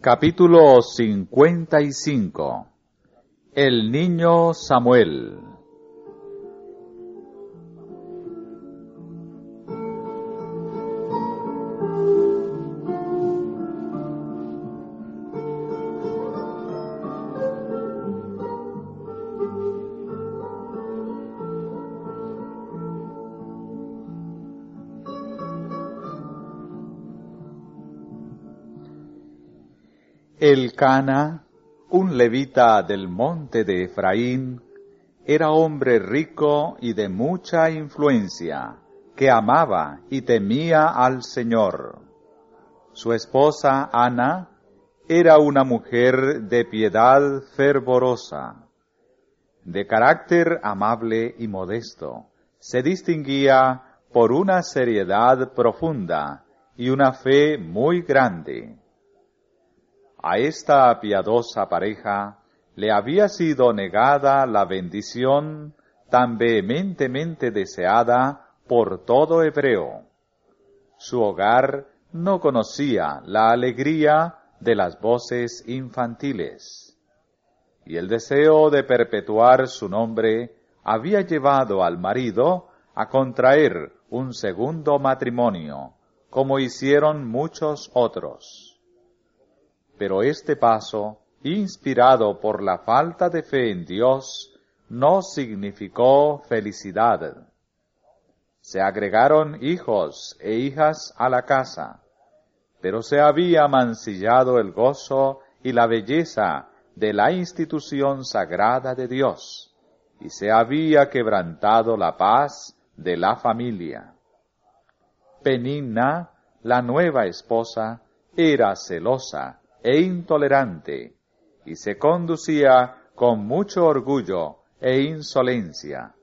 Capítulo 55. El niño Samuel. Elcana, un levita del monte de Efraín, era hombre rico y de mucha influencia, que amaba y temía al Señor. Su esposa Ana era una mujer de piedad fervorosa, de carácter amable y modesto. Se distinguía por una seriedad profunda y una fe muy grande. A esta piadosa pareja le había sido negada la bendición tan vehementemente deseada por todo hebreo. Su hogar no conocía la alegría de las voces infantiles, y el deseo de perpetuar su nombre había llevado al marido a contraer un segundo matrimonio, como hicieron muchos otros. Pero este paso, inspirado por la falta de fe en Dios, no significó felicidad. Se agregaron hijos e hijas a la casa, pero se había mancillado el gozo y la belleza de la institución sagrada de Dios, y se había quebrantado la paz de la familia. Penina, la nueva esposa, era celosa e intolerante, y se conducía con mucho orgullo e insolencia.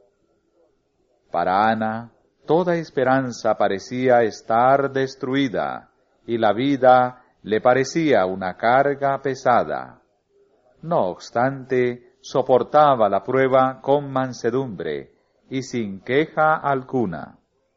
Para Ana, toda esperanza parecía estar destruida, y la vida le parecía una carga pesada. No obstante, soportaba la prueba con mansedumbre y sin queja alguna.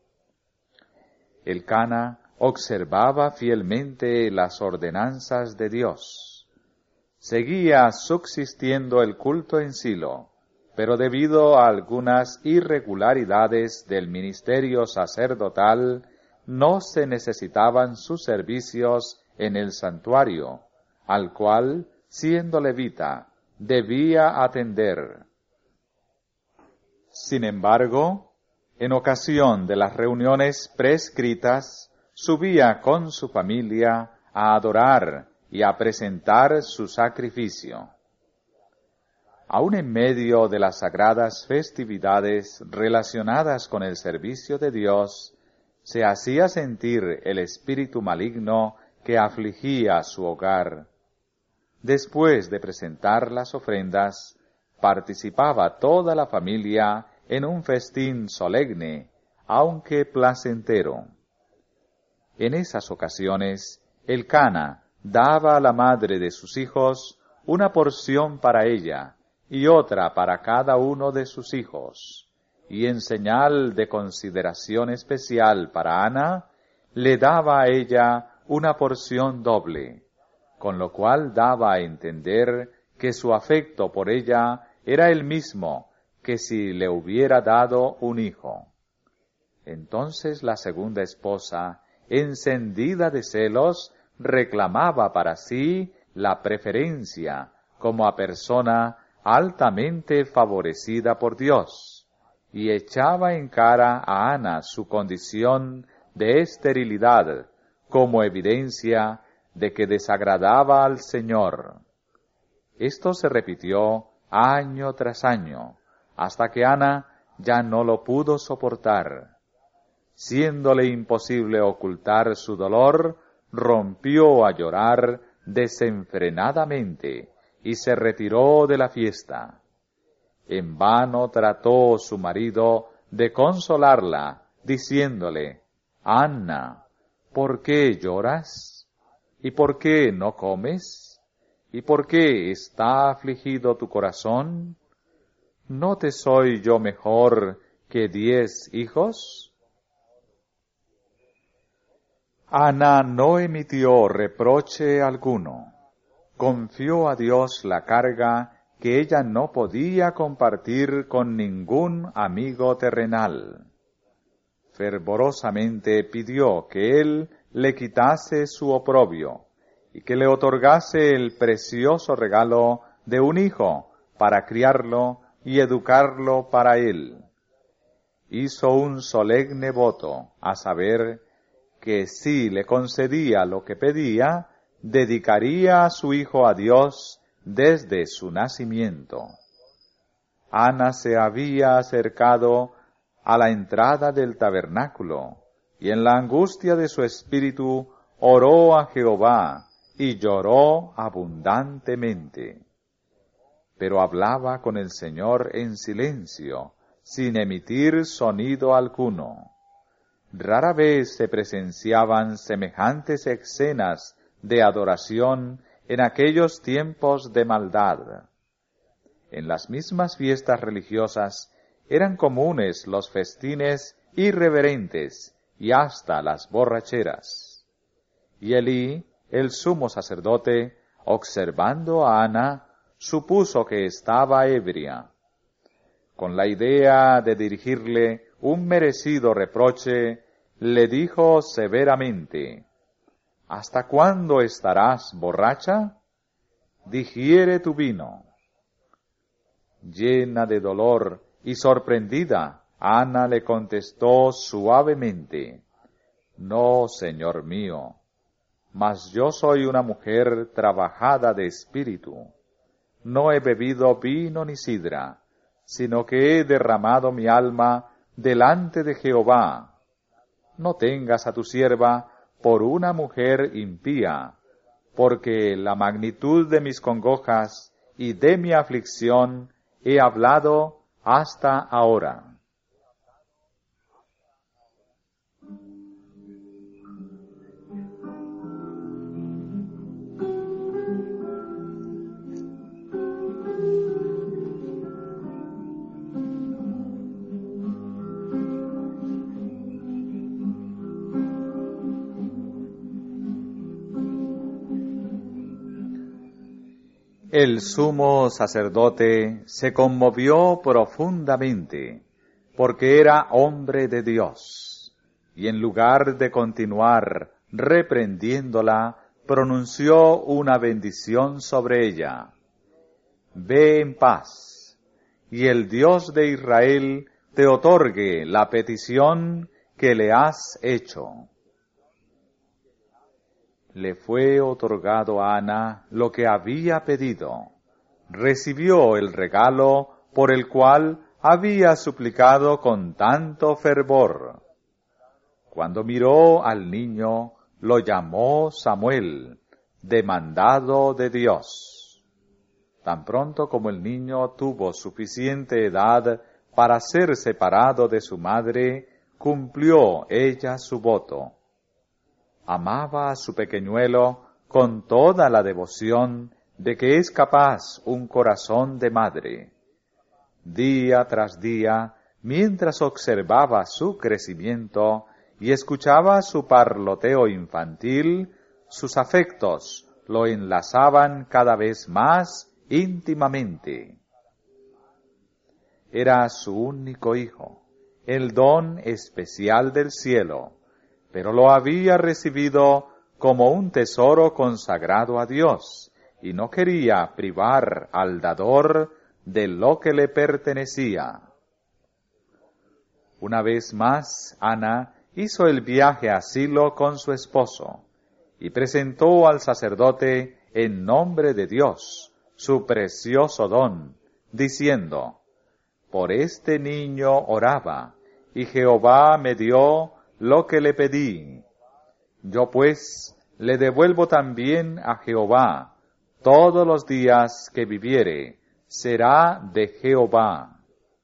Elcana observaba fielmente las ordenanzas de Dios. Seguía subsistiendo el culto en Silo, pero debido a algunas irregularidades del ministerio sacerdotal, no se necesitaban sus servicios en el santuario, al cual, siendo levita, debía atender. Sin embargo, en ocasión de las reuniones prescritas, subía con su familia a adorar y a presentar su sacrificio. Aun en medio de las sagradas festividades relacionadas con el servicio de Dios, se hacía sentir el espíritu maligno que afligía su hogar. Después de presentar las ofrendas, participaba toda la familia en un festín solemne, aunque placentero. En esas ocasiones, Elcana daba a la madre de sus hijos una porción para ella y otra para cada uno de sus hijos, y en señal de consideración especial para Ana, le daba a ella una porción doble, con lo cual daba a entender que su afecto por ella era el mismo que si le hubiera dado un hijo. Entonces la segunda esposa, encendida de celos, reclamaba para sí la preferencia como a persona altamente favorecida por Dios, y echaba en cara a Ana su condición de esterilidad como evidencia de que desagradaba al Señor. Esto se repitió año tras año, hasta que Ana ya no lo pudo soportar. Siéndole imposible ocultar su dolor, rompió a llorar desenfrenadamente y se retiró de la fiesta. En vano trató su marido de consolarla, diciéndole: «Ana, ¿por qué lloras? ¿Y por qué no comes? ¿Y por qué está afligido tu corazón? ¿No te soy yo mejor que 10 hijos?» Ana no emitió reproche alguno, confió a Dios la carga que ella no podía compartir con ningún amigo terrenal. Fervorosamente pidió que él le quitase su oprobio y que le otorgase el precioso regalo de un hijo para criarlo y educarlo para él. Hizo un solemne voto, a saber, que si le concedía lo que pedía, dedicaría a su hijo a Dios desde su nacimiento. Ana se había acercado a la entrada del tabernáculo, y en la angustia de su espíritu oró a Jehová, y lloró abundantemente. Pero hablaba con el Señor en silencio, sin emitir sonido alguno. Rara vez se presenciaban semejantes escenas de adoración en aquellos tiempos de maldad. En las mismas fiestas religiosas eran comunes los festines irreverentes y hasta las borracheras. Y Elí, el sumo sacerdote, observando a Ana, supuso que estaba ebria. Con la idea de dirigirle un merecido reproche, le dijo severamente: ¿Hasta cuándo estarás borracha? Digiere tu vino. Llena de dolor y sorprendida, Ana le contestó suavemente: No, señor mío, mas yo soy una mujer trabajada de espíritu. No he bebido vino ni sidra, sino que he derramado mi alma delante de Jehová. No tengas a tu sierva por una mujer impía, porque la magnitud de mis congojas y de mi aflicción he hablado hasta ahora. El sumo sacerdote se conmovió profundamente, porque era hombre de Dios, y en lugar de continuar reprendiéndola, pronunció una bendición sobre ella. Ve en paz, y el Dios de Israel te otorgue la petición que le has hecho. Le fue otorgado a Ana lo que había pedido. Recibió el regalo por el cual había suplicado con tanto fervor. Cuando miró al niño, lo llamó Samuel, demandado de Dios. Tan pronto como el niño tuvo suficiente edad para ser separado de su madre, cumplió ella su voto. Amaba a su pequeñuelo con toda la devoción de que es capaz un corazón de madre. Día tras día, mientras observaba su crecimiento y escuchaba su parloteo infantil, sus afectos lo enlazaban cada vez más íntimamente. Era su único hijo, el don especial del cielo, pero lo había recibido como un tesoro consagrado a Dios, y no quería privar al dador de lo que le pertenecía. Una vez más, Ana hizo el viaje a Silo con su esposo, y presentó al sacerdote en nombre de Dios su precioso don, diciendo: Por este niño oraba, y Jehová me dio lo que le pedí. Yo pues le devuelvo también a Jehová todos los días que viviere, será de Jehová.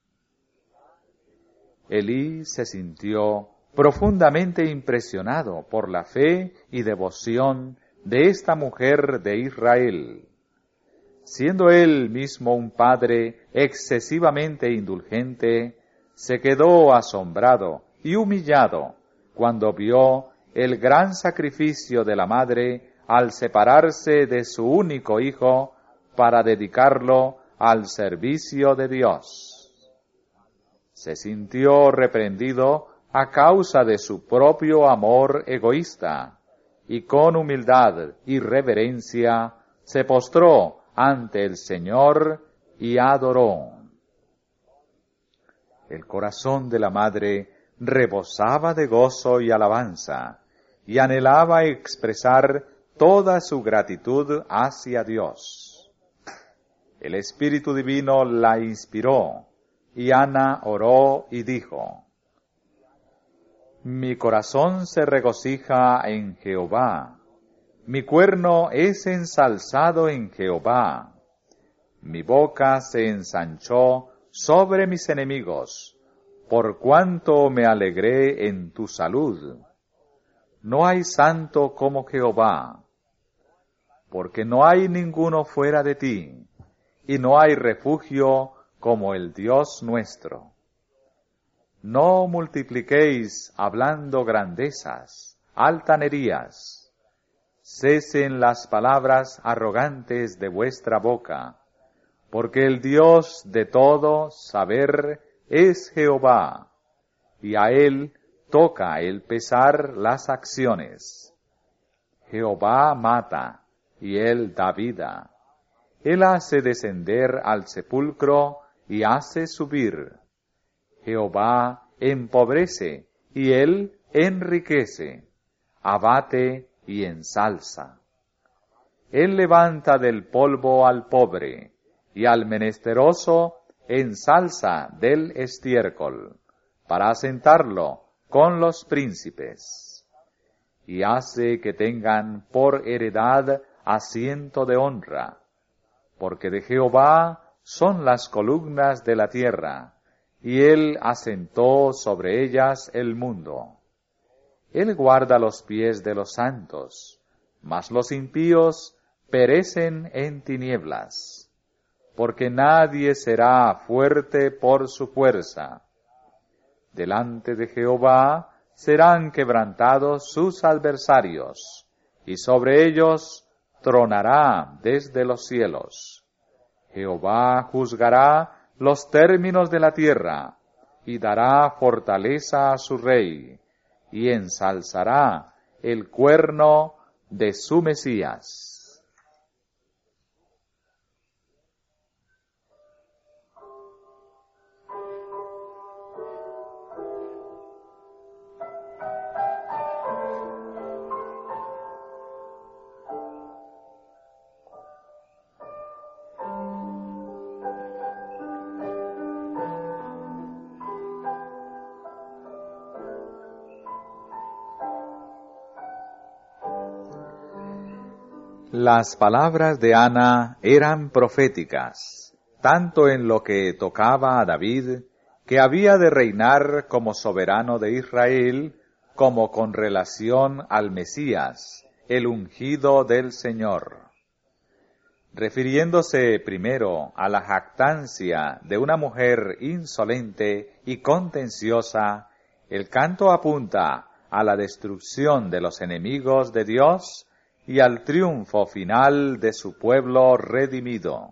Elí se sintió profundamente impresionado por la fe y devoción de esta mujer de Israel. Siendo él mismo un padre excesivamente indulgente, se quedó asombrado y humillado cuando vio el gran sacrificio de la madre al separarse de su único hijo para dedicarlo al servicio de Dios. Se sintió reprendido a causa de su propio amor egoísta, y con humildad y reverencia se postró ante el Señor y adoró. El corazón de la madre rebosaba de gozo y alabanza, y anhelaba expresar toda su gratitud hacia Dios. El Espíritu Divino la inspiró, y Ana oró y dijo: Mi corazón se regocija en Jehová, mi cuerno es ensalzado en Jehová, mi boca se ensanchó sobre mis enemigos, por cuanto me alegré en tu salud. No hay santo como Jehová, porque no hay ninguno fuera de ti, y no hay refugio como el Dios nuestro. No multipliquéis hablando grandezas, altanerías. Cesen las palabras arrogantes de vuestra boca, porque el Dios de todo saber es Jehová, y a él toca el pesar las acciones. Jehová mata, y él da vida. Él hace descender al sepulcro y hace subir. Jehová empobrece, y él enriquece. Abate y ensalza. Él levanta del polvo al pobre, y al menesteroso ensalza del estiércol, para asentarlo con los príncipes. Y hace que tengan por heredad asiento de honra, porque de Jehová son las columnas de la tierra, y él asentó sobre ellas el mundo. Él guarda los pies de los santos, mas los impíos perecen en tinieblas, porque nadie será fuerte por su fuerza. Delante de Jehová serán quebrantados sus adversarios, y sobre ellos tronará desde los cielos. Jehová juzgará los términos de la tierra, y dará fortaleza a su rey, y ensalzará el cuerno de su Mesías. Las palabras de Ana eran proféticas, tanto en lo que tocaba a David, que había de reinar como soberano de Israel, como con relación al Mesías, el ungido del Señor. Refiriéndose primero a la jactancia de una mujer insolente y contenciosa, el canto apunta a la destrucción de los enemigos de Dios y al triunfo final de su pueblo redimido.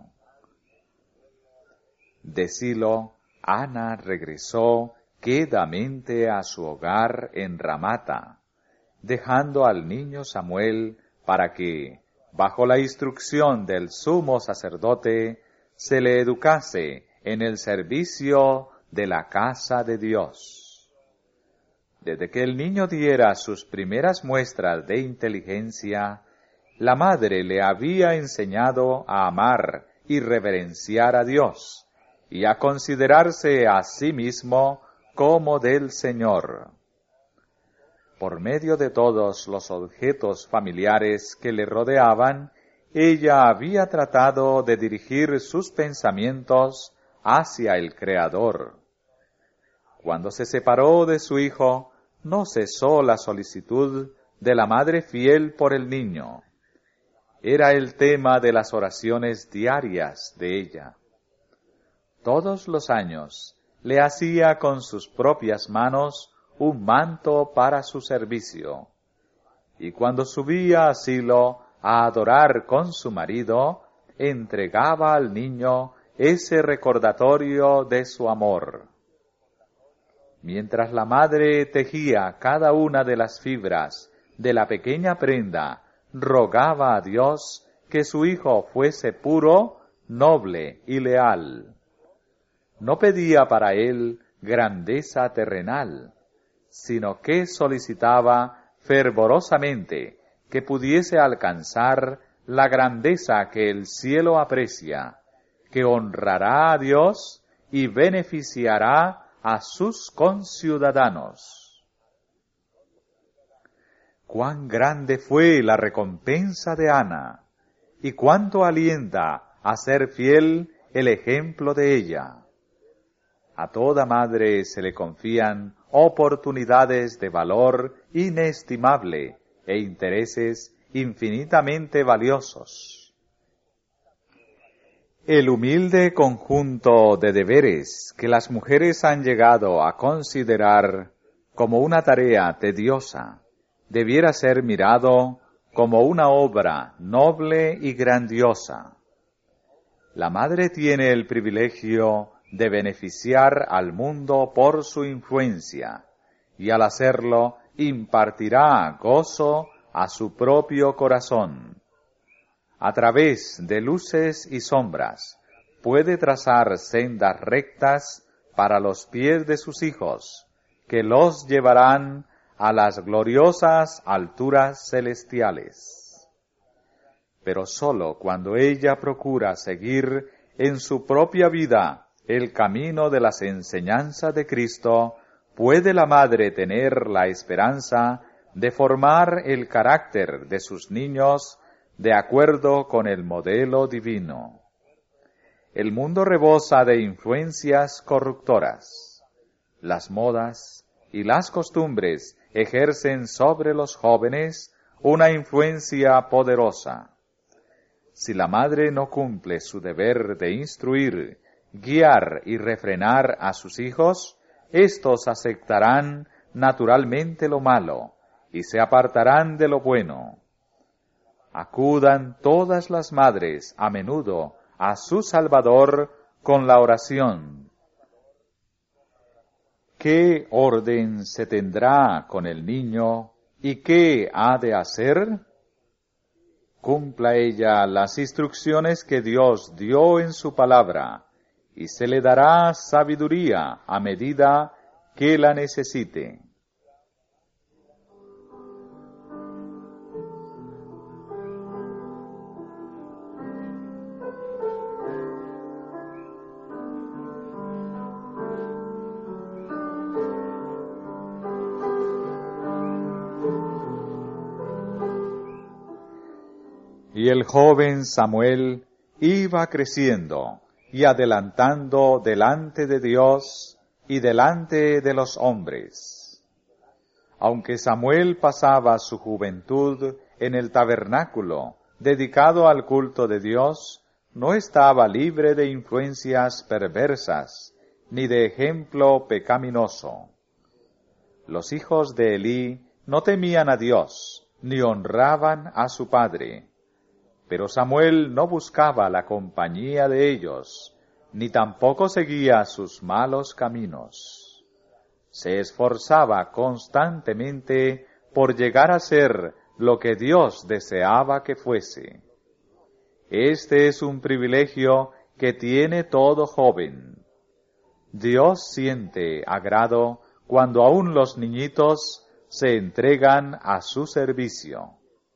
De Silo, Ana regresó quedamente a su hogar en Ramata, dejando al niño Samuel para que, bajo la instrucción del sumo sacerdote, se le educase en el servicio de la casa de Dios. Desde que el niño diera sus primeras muestras de inteligencia, la madre le había enseñado a amar y reverenciar a Dios, y a considerarse a sí mismo como del Señor. Por medio de todos los objetos familiares que le rodeaban, ella había tratado de dirigir sus pensamientos hacia el Creador. Cuando se separó de su hijo, no cesó la solicitud de la madre fiel por el niño. Era el tema de las oraciones diarias de ella. Todos los años le hacía con sus propias manos un manto para su servicio, y cuando subía a Silo a adorar con su marido, entregaba al niño ese recordatorio de su amor. Mientras la madre tejía cada una de las fibras de la pequeña prenda, rogaba a Dios que su hijo fuese puro, noble y leal. No pedía para él grandeza terrenal, sino que solicitaba fervorosamente que pudiese alcanzar la grandeza que el cielo aprecia, que honrará a Dios y beneficiará a sus conciudadanos. Cuán grande fue la recompensa de Ana, y cuánto alienta a ser fiel el ejemplo de ella. A toda madre se le confían oportunidades de valor inestimable e intereses infinitamente valiosos. El humilde conjunto de deberes que las mujeres han llegado a considerar como una tarea tediosa, debiera ser mirado como una obra noble y grandiosa. La madre tiene el privilegio de beneficiar al mundo por su influencia, y al hacerlo impartirá gozo a su propio corazón. A través de luces y sombras, puede trazar sendas rectas para los pies de sus hijos, que los llevarán a las gloriosas alturas celestiales. Pero sólo cuando ella procura seguir en su propia vida el camino de las enseñanzas de Cristo, puede la madre tener la esperanza de formar el carácter de sus niños de acuerdo con el modelo divino. El mundo rebosa de influencias corruptoras. Las modas y las costumbres ejercen sobre los jóvenes una influencia poderosa. Si la madre no cumple su deber de instruir, guiar y refrenar a sus hijos, éstos aceptarán naturalmente lo malo y se apartarán de lo bueno. Acudan todas las madres a menudo a su Salvador con la oración. ¿Qué orden se tendrá con el niño y qué ha de hacer? Cumpla ella las instrucciones que Dios dio en su palabra, y se le dará sabiduría a medida que la necesite. Y el joven Samuel iba creciendo y adelantando delante de Dios y delante de los hombres. Aunque Samuel pasaba su juventud en el tabernáculo dedicado al culto de Dios, no estaba libre de influencias perversas ni de ejemplo pecaminoso. Los hijos de Elí no temían a Dios ni honraban a su padre. Pero Samuel no buscaba la compañía de ellos, ni tampoco seguía sus malos caminos. Se esforzaba constantemente por llegar a ser lo que Dios deseaba que fuese. Este es un privilegio que tiene todo joven. Dios siente agrado cuando aún los niñitos se entregan a su servicio.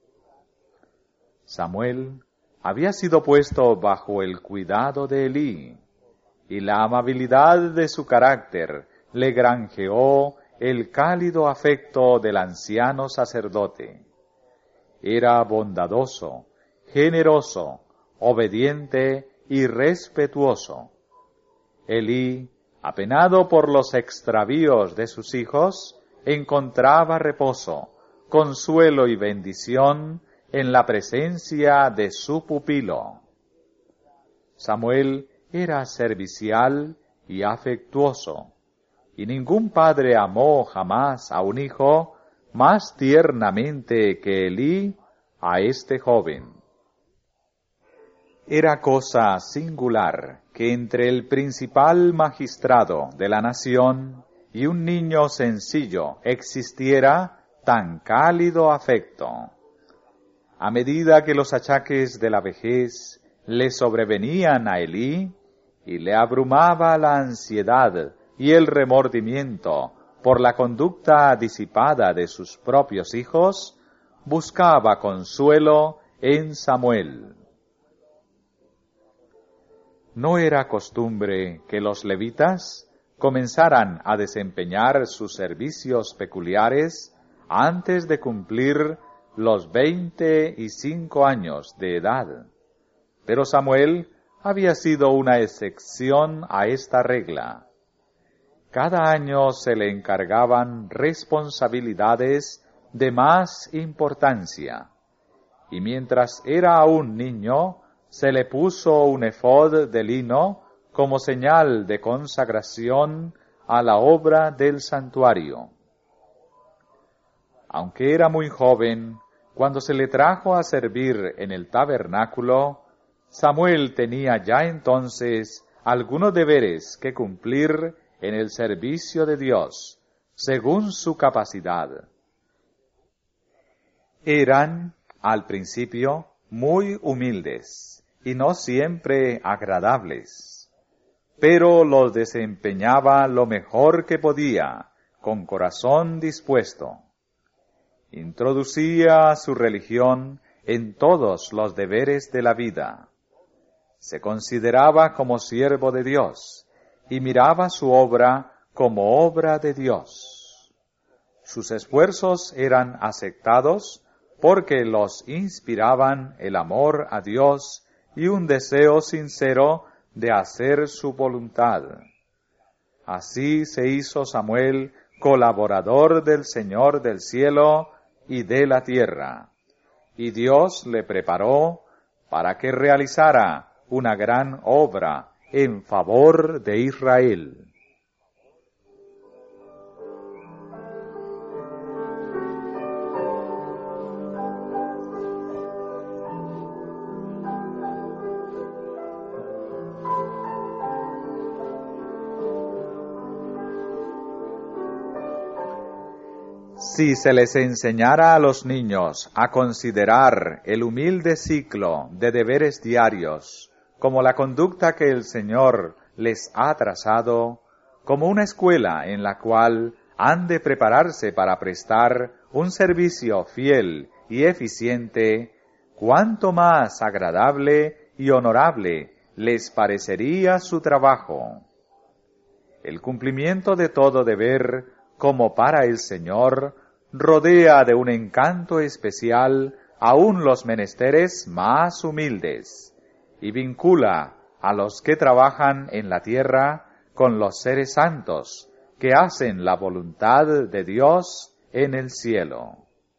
Samuel había sido puesto bajo el cuidado de Elí, y la amabilidad de su carácter le granjeó el cálido afecto del anciano sacerdote. Era bondadoso, generoso, obediente y respetuoso. Elí, apenado por los extravíos de sus hijos, encontraba reposo, consuelo y bendición en la presencia de su pupilo. Samuel era servicial y afectuoso, y ningún padre amó jamás a un hijo más tiernamente que Elí a este joven. Era cosa singular que entre el principal magistrado de la nación y un niño sencillo existiera tan cálido afecto. A medida que los achaques de la vejez le sobrevenían a Elí y le abrumaba la ansiedad y el remordimiento por la conducta disipada de sus propios hijos, buscaba consuelo en Samuel. No era costumbre que los levitas comenzaran a desempeñar sus servicios peculiares antes de cumplir los 25 años de edad. Pero Samuel había sido una excepción a esta regla. Cada año se le encargaban responsabilidades de más importancia, y mientras era aún niño, se le puso un efod de lino como señal de consagración a la obra del santuario. Aunque era muy joven, cuando se le trajo a servir en el tabernáculo, Samuel tenía ya entonces algunos deberes que cumplir en el servicio de Dios, según su capacidad. Eran, al principio, muy humildes y no siempre agradables, pero los desempeñaba lo mejor que podía, con corazón dispuesto. Introducía su religión en todos los deberes de la vida. Se consideraba como siervo de Dios y miraba su obra como obra de Dios. Sus esfuerzos eran aceptados porque los inspiraban el amor a Dios y un deseo sincero de hacer su voluntad. Así se hizo Samuel colaborador del Señor del cielo y de la tierra, y Dios le preparó para que realizara una gran obra en favor de Israel. Si se les enseñara a los niños a considerar el humilde ciclo de deberes diarios como la conducta que el Señor les ha trazado, como una escuela en la cual han de prepararse para prestar un servicio fiel y eficiente, cuánto más agradable y honorable les parecería su trabajo. El cumplimiento de todo deber, como para el Señor, rodea de un encanto especial aún los menesteres más humildes, y vincula a los que trabajan en la tierra con los seres santos, que hacen la voluntad de Dios en el cielo.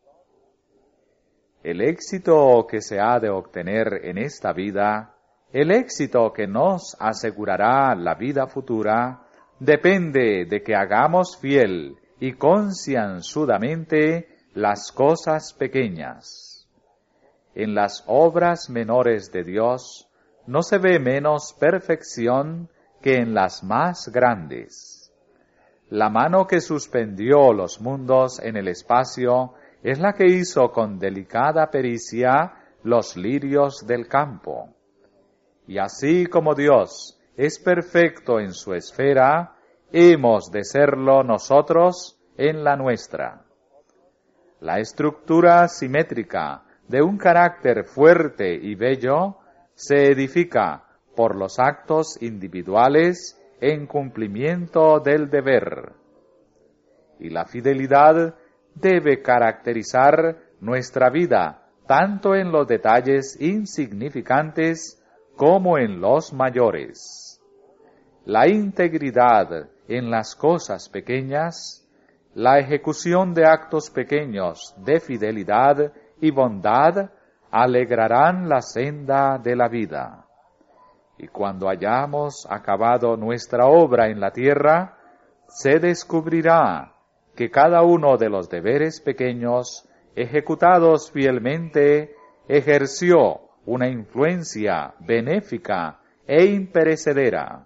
El éxito que se ha de obtener en esta vida, el éxito que nos asegurará la vida futura, depende de que hagamos fiel y concienzudamente las cosas pequeñas. En las obras menores de Dios no se ve menos perfección que en las más grandes. La mano que suspendió los mundos en el espacio es la que hizo con delicada pericia los lirios del campo. Y así como Dios es perfecto en su esfera, hemos de serlo nosotros en la nuestra. La estructura simétrica de un carácter fuerte y bello se edifica por los actos individuales en cumplimiento del deber. Y la fidelidad debe caracterizar nuestra vida tanto en los detalles insignificantes como en los mayores. La integridad en las cosas pequeñas, la ejecución de actos pequeños de fidelidad y bondad alegrarán la senda de la vida. Y cuando hayamos acabado nuestra obra en la tierra, se descubrirá que cada uno de los deberes pequeños ejecutados fielmente, ejerció una influencia benéfica e imperecedera.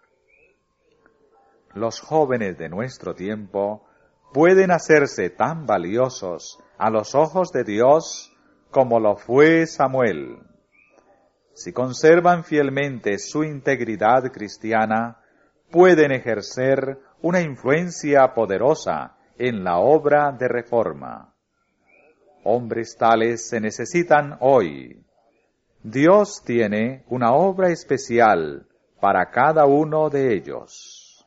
Los jóvenes de nuestro tiempo pueden hacerse tan valiosos a los ojos de Dios como lo fue Samuel. Si conservan fielmente su integridad cristiana, pueden ejercer una influencia poderosa en la obra de reforma. Hombres tales se necesitan hoy. Dios tiene una obra especial para cada uno de ellos.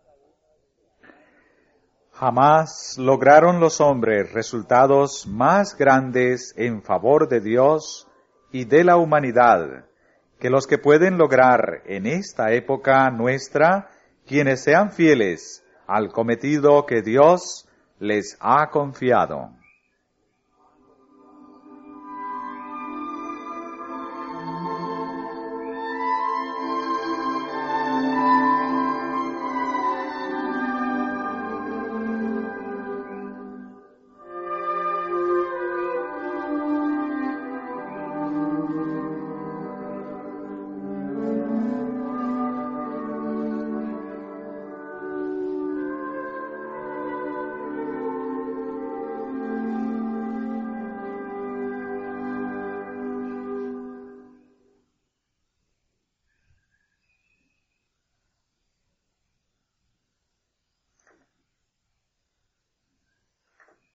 Jamás lograron los hombres resultados más grandes en favor de Dios y de la humanidad que los que pueden lograr en esta época nuestra quienes sean fieles al cometido que Dios les ha confiado.